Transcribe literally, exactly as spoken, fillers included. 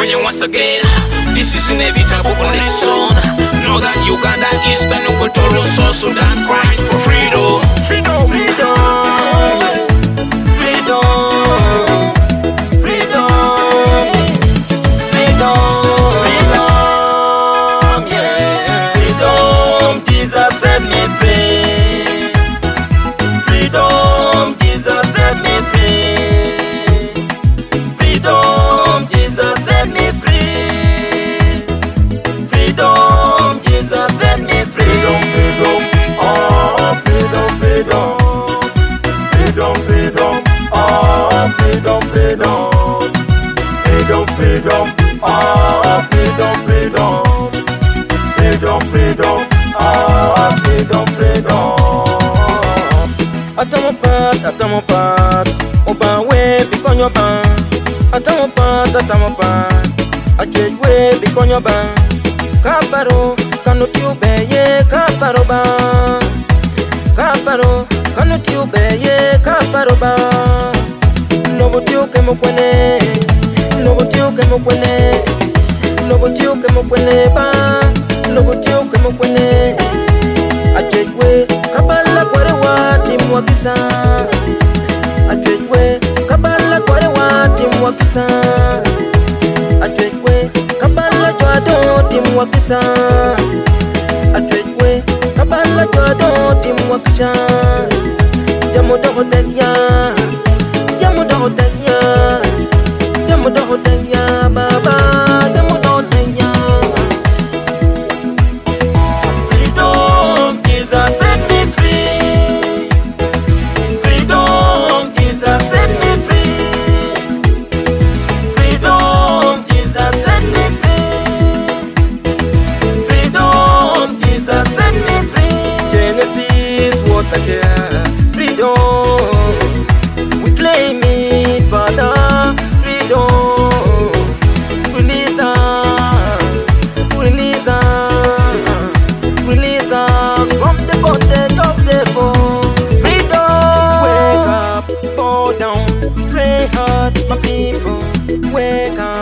California once again. This is inevitable connection. Know that Uganda, Eastern Equatorial South Sudan crying for freedom. Freedom, freedom, freedom, freedom, freedom, freedom, yeah. Freedom, Jesus set me free. Freedom, Jesus set me free. Freedom, Jesus set me free. Freedom, Jesus set me free. Freedom, freedom, oh, freedom, freedom. Freedom, freedom, oh, freedom, freedom. Freedom, freedom, oh, freedom, freedom. Freedom, freedom, oh, freedom, freedom. Atamopat, atamopat, oba we bikonyo ban. Atamopat, atamopat, ajej we bikonyo ban. Kaparo, kanu tiube ye kaparo ban. Kaparo, kanu tiube ye kaparo ban. Nobo tiu ke mo kwene, nobo tiu ke mo kwene, nobo tiu ke mo kwene ban, nobo tiu ke mo kwene. Ajej we kabala kware wati mwakisa. Ajej we kabala kware wati mwakisa. Ajej we kabala jwado ti mwakisa. Ajej we kabala jwado ti mwakisha. Jamu doho tegya, jamu doho tegya, jamu doho tegya baba, jamu doho tegya. Freedom, Jesus set me free. Freedom, Jesus set me free. Freedom, Jesus set me free. Freedom, Jesus set me free. Genesis, what I care. Freedom, we claim it, Father. Freedom, release us, release us, release us from the bondage of the foe. Freedom, wake up, fall down, pray hard, my people. Wake up.